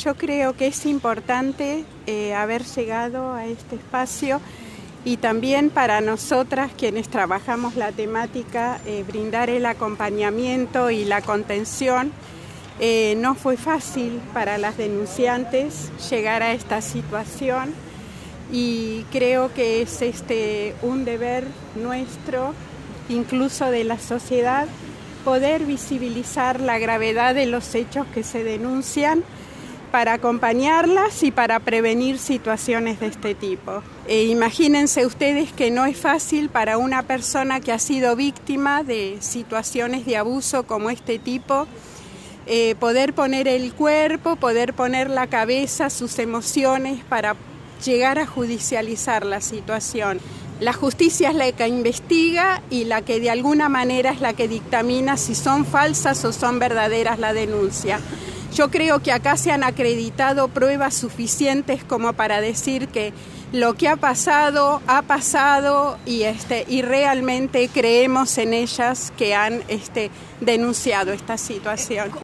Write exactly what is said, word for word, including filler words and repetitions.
yo creo que es importante eh, haber llegado a este espacio y también para nosotras quienes trabajamos la temática, eh, brindar el acompañamiento y la contención. Eh, no fue fácil para las denunciantes llegar a esta situación y creo que es este, un deber nuestro, incluso de la sociedad, poder visibilizar la gravedad de los hechos que se denuncian para acompañarlas y para prevenir situaciones de este tipo. E imagínense ustedes que no es fácil para una persona que ha sido víctima de situaciones de abuso como este tipo, eh, poder poner el cuerpo, poder poner la cabeza, sus emociones para llegar a judicializar la situación. La justicia es la que investiga y la que de alguna manera es la que dictamina si son falsas o son verdaderas la denuncia. Yo creo que acá se han acreditado pruebas suficientes como para decir que lo que ha pasado, ha pasado y, este, y realmente creemos en ellas que han este, denunciado esta situación.